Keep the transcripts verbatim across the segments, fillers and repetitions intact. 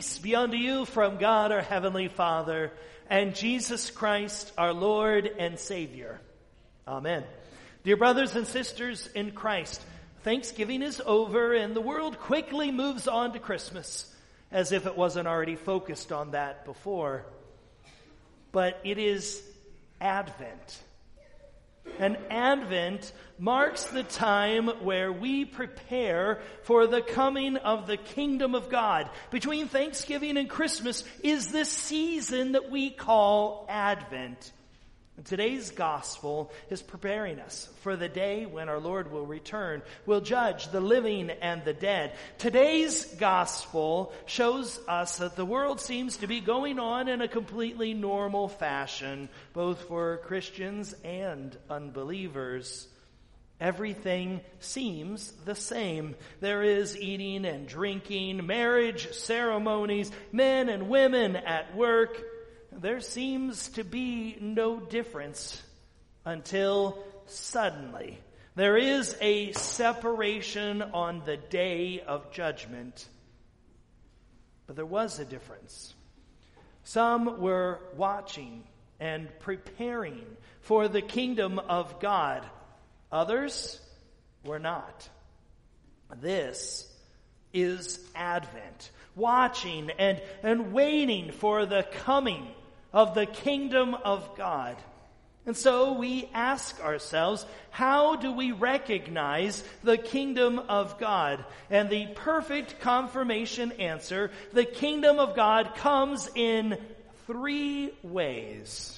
Peace be unto you from God our Heavenly Father and Jesus Christ our Lord and Savior. Amen. Dear brothers and sisters in Christ, Thanksgiving is over and the world quickly moves on to Christmas, as if it wasn't already focused on that before. But it is Advent. And Advent marks the time where we prepare for the coming of the kingdom of God. Between Thanksgiving and Christmas is this season that we call Advent. And today's gospel is preparing us for the day when our Lord will return, will judge the living and the dead. Today's gospel shows us that the world seems to be going on in a completely normal fashion, both for Christians and unbelievers. Everything seems the same. There is eating and drinking, marriage ceremonies, men and women at work. There seems to be no difference until suddenly there is a separation on the day of judgment. But there was a difference. Some were watching and preparing for the kingdom of God. Others were not. This is Advent, watching and, and waiting for the coming of the kingdom of God. And so we ask ourselves, how do we recognize the kingdom of God? And the perfect confirmation answer, the kingdom of God comes in three ways.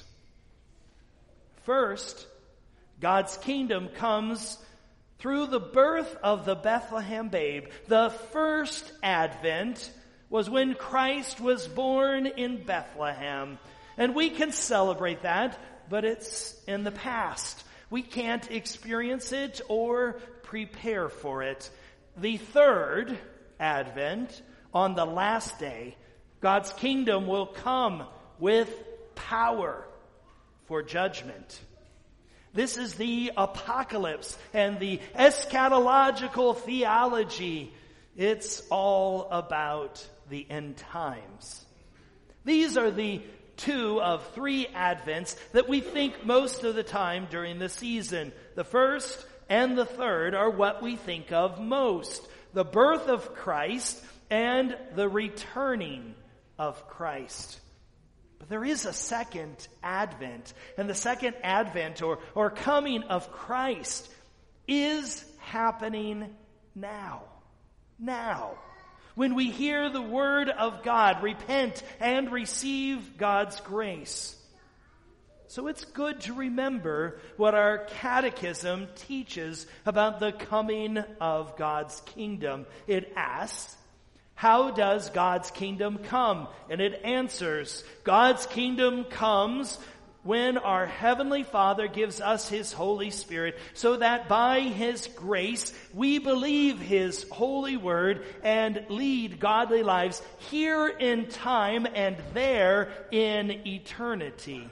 First, God's kingdom comes through the birth of the Bethlehem babe. The first Advent was when Christ was born in Bethlehem. And we can celebrate that, but it's in the past. We can't experience it or prepare for it. The third Advent, on the last day, God's kingdom will come with power for judgment. This is the apocalypse and the eschatological theology. It's all about the end times. These are the two of three Advents that we think most of the time during the season. The first and the third are what we think of most. The birth of Christ and the returning of Christ. But there is a second Advent, and the second Advent or, or coming of Christ is happening now. Now. When we hear the word of God, repent and receive God's grace. So it's good to remember what our catechism teaches about the coming of God's kingdom. It asks, how does God's kingdom come? And it answers, God's kingdom comes when our Heavenly Father gives us His Holy Spirit, so that by His grace we believe His holy word and lead godly lives here in time and there in eternity.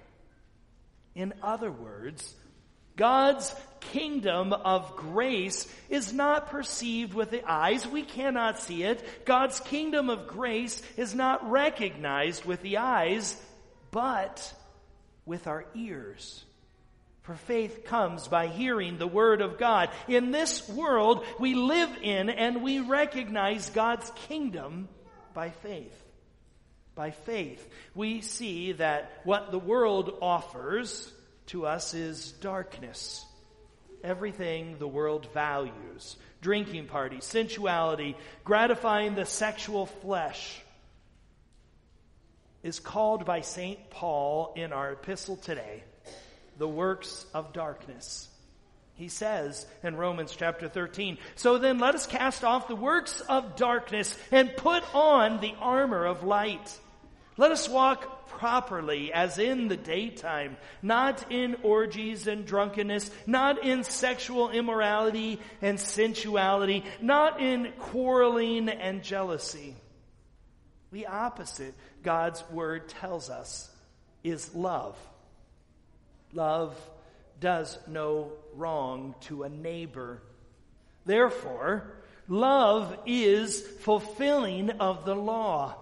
In other words, God's kingdom of grace is not perceived with the eyes. We cannot see it. God's kingdom of grace is not recognized with the eyes, but with our ears. For faith comes by hearing the word of God. In this world we live in, and we recognize God's kingdom by faith. By faith, we see that what the world offers to us is darkness. Everything the world values, drinking parties, sensuality, gratifying the sexual flesh, is called by Saint Paul in our epistle today the works of darkness. He says in Romans chapter thirteen, so then let us cast off the works of darkness and put on the armor of light. Let us walk properly as in the daytime, not in orgies and drunkenness, not in sexual immorality and sensuality, not in quarreling and jealousy. The opposite, God's word tells us, is love. Love does no wrong to a neighbor. Therefore, Love is fulfilling of the law.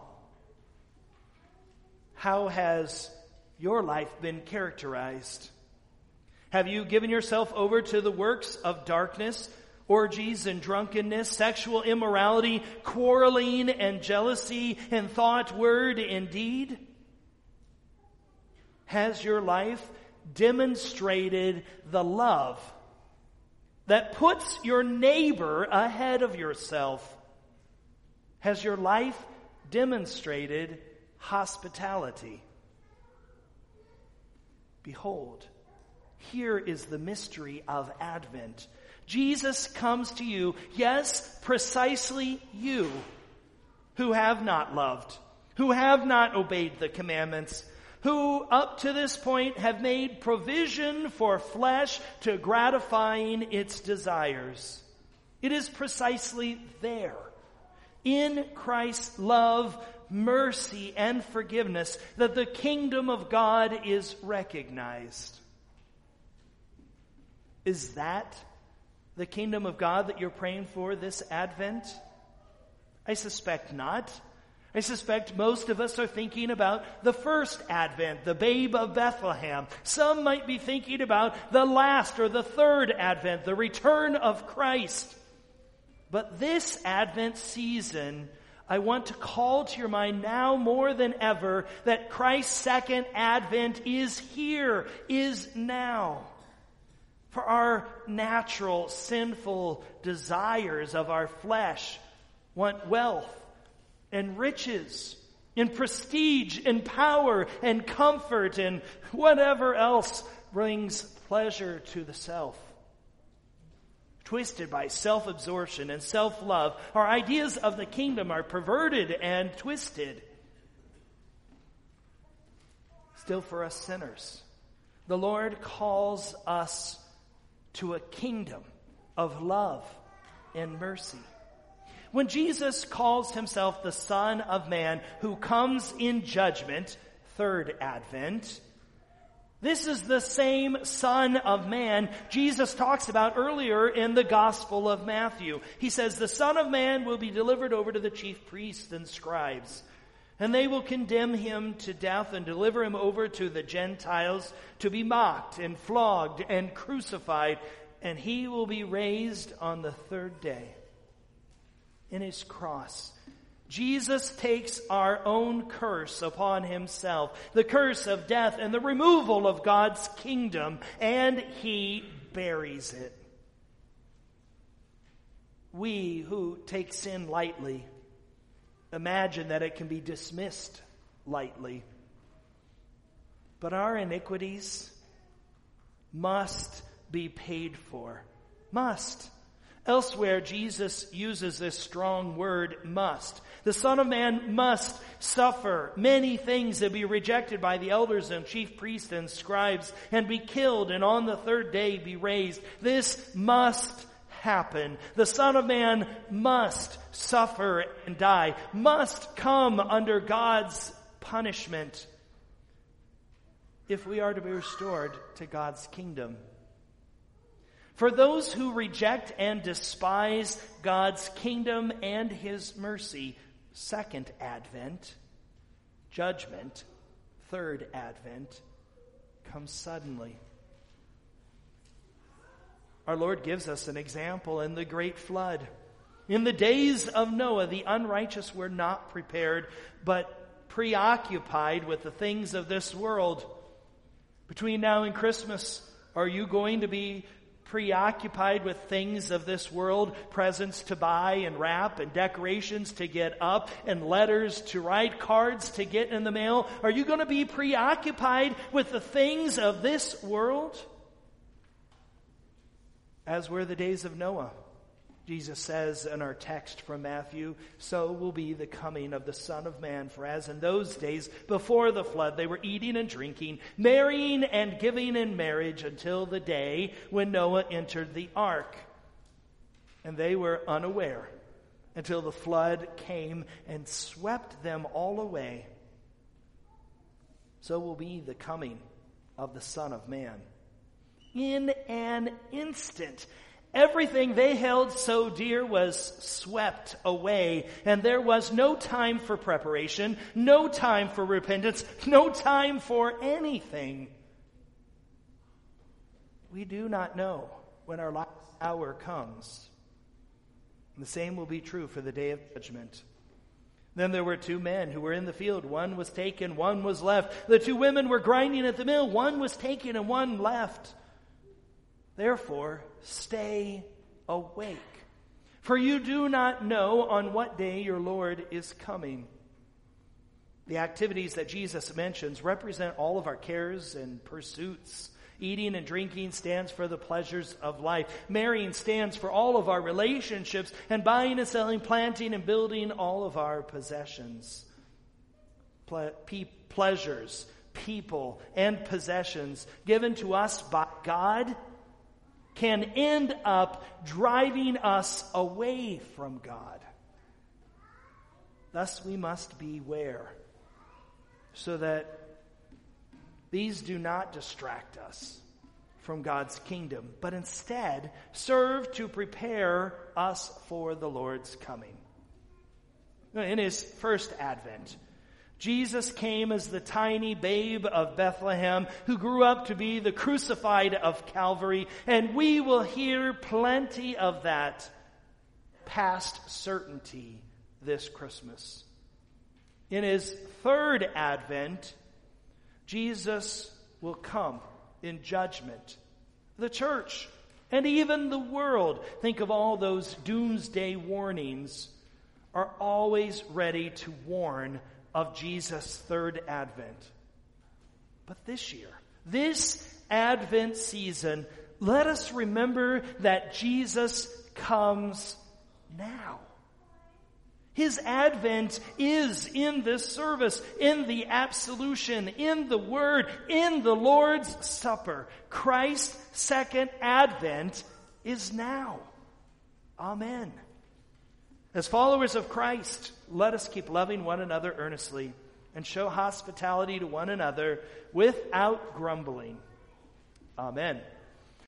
How has your life been characterized? Have you given yourself over to the works of darkness, orgies and drunkenness, sexual immorality, quarreling and jealousy in thought, word, and deed? Has your life demonstrated the love that puts your neighbor ahead of yourself? Has your life demonstrated hospitality? Behold, here is the mystery of Advent. Jesus comes to you, yes, precisely you, who have not loved, who have not obeyed the commandments, who up to this point have made provision for flesh to gratifying its desires. It is precisely there, in Christ's love, mercy, and forgiveness, that the kingdom of God is recognized. Is that the kingdom of God that you're praying for this Advent? I suspect not. I suspect most of us are thinking about the first Advent, the babe of Bethlehem. Some might be thinking about the last or the third Advent, the return of Christ. But this Advent season, I want to call to your mind now more than ever that Christ's second Advent is here, is now. For our natural, sinful desires of our flesh want wealth and riches and prestige and power and comfort and whatever else brings pleasure to the self. Twisted by self-absorption and self-love, our ideas of the kingdom are perverted and twisted. Still, for us sinners, the Lord calls us to a kingdom of love and mercy. When Jesus calls himself the Son of Man who comes in judgment, third Advent, this is the same Son of Man Jesus talks about earlier in the Gospel of Matthew. He says, the Son of Man will be delivered over to the chief priests and scribes, and they will condemn him to death and deliver him over to the Gentiles to be mocked and flogged and crucified, and he will be raised on the third day. In his cross, Jesus takes our own curse upon himself, the curse of death and the removal of God's kingdom, and he buries it. We who take sin lightly imagine that it can be dismissed lightly. But our iniquities must be paid for. Must. Elsewhere, Jesus uses this strong word, must. The Son of Man must suffer many things and be rejected by the elders and chief priests and scribes and be killed and on the third day be raised. This must happen. The Son of Man must suffer and die, must come under God's punishment if we are to be restored to God's kingdom. For those who reject and despise God's kingdom and his mercy, second Advent, judgment, third Advent, comes suddenly. Our Lord gives us an example in the great flood. In the days of Noah, the unrighteous were not prepared, but preoccupied with the things of this world. Between now and Christmas, are you going to be preoccupied with things of this world, presents to buy and wrap and decorations to get up and letters to write, cards to get in the mail? Are you going to be preoccupied with the things of this world? As were the days of Noah, Jesus says in our text from Matthew, so will be the coming of the Son of Man. For as in those days before the flood, they were eating and drinking, marrying and giving in marriage until the day when Noah entered the ark. And they were unaware until the flood came and swept them all away. So will be the coming of the Son of Man. In an instant, Everything they held so dear was swept away, and there was no time for preparation, no time for repentance, no time for anything. We do not know when our last hour comes. And the same will be true for the day of judgment. Then there were two men who were in the field. One was taken, one was left. The two women were grinding at the mill. One was taken and one left. Therefore, stay awake. For you do not know on what day your Lord is coming. The activities that Jesus mentions represent all of our cares and pursuits. Eating and drinking stands for the pleasures of life. Marrying stands for all of our relationships. And buying and selling, planting and building all of our possessions. Ple- pe- pleasures, people, and possessions given to us by God can end up driving us away from God. Thus we must beware so that these do not distract us from God's kingdom, but instead serve to prepare us for the Lord's coming. In his first advent, Jesus came as the tiny babe of Bethlehem who grew up to be the crucified of Calvary, and we will hear plenty of that past certainty this Christmas. In his third advent, Jesus will come in judgment. The church and even the world, think of all those doomsday warnings, are always ready to warn of Jesus' third advent. But this year, this Advent season, let us remember that Jesus comes now. His advent is in this service, in the absolution, in the word, in the Lord's Supper. Christ's second advent is now. Amen. As followers of Christ, let us keep loving one another earnestly and show hospitality to one another without grumbling. Amen.